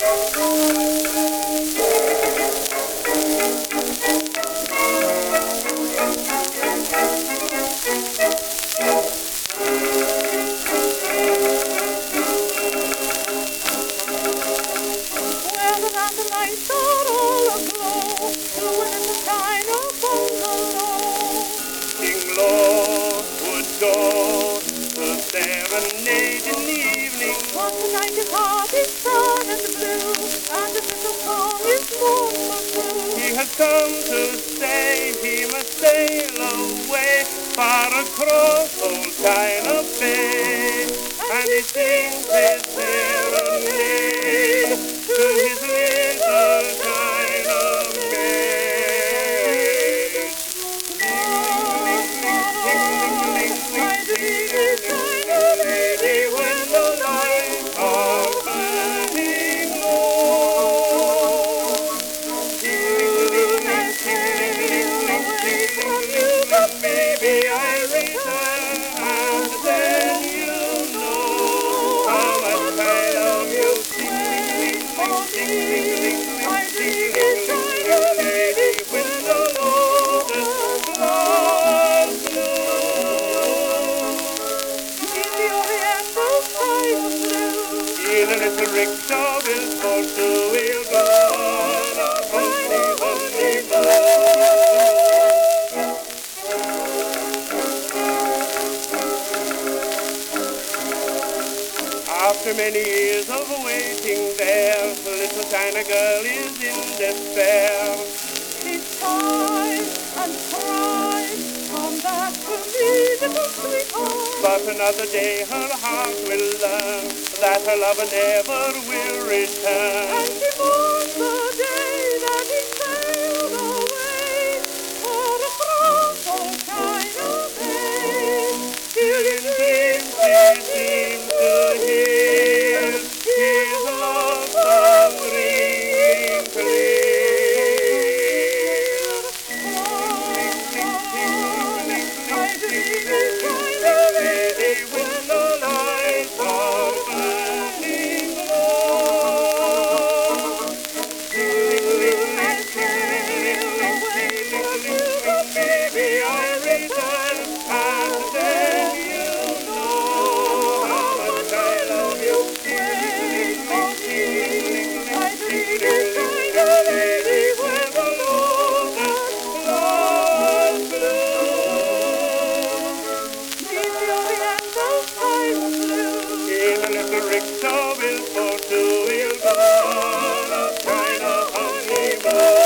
lights are all aglow, blowing in the shine of bungalow. King Lord would go to serenade in the evening. But tonight his heart is sad and blue, and his little song is mournful too. He has come to stay, he must sail away far across old China Bay, and he sings his serenade to his little China maid. My dreamy China lady, when the lights are burning low, I sail away from you, but baby, I return, and then you'll know how much I love you. wait for me. My dreamy China lady, When the lotus flowers bloom, in the oriental sky of blue. in a little rickshaw built for two, we'll go on a funny, funny moon. After many years of waiting there, the little China girl is in despair. She sighs and cries, come back to me, little sweetheart. But another day her heart will learn that her lover never will return. And she mourns the day that he sailed away far across old China Bay. Till in dreams she seems to hear his love song ringing clear. My dreamy China lady, When the lights are burning low, I sail away from you, but baby, I return, and then you'll know how much I love you. wait for me. My dreamy China lady, When the lotus flowers bloom, neath the oriental sky of blue. in a little rickshaw built for two, we'll go on a China honeymoon.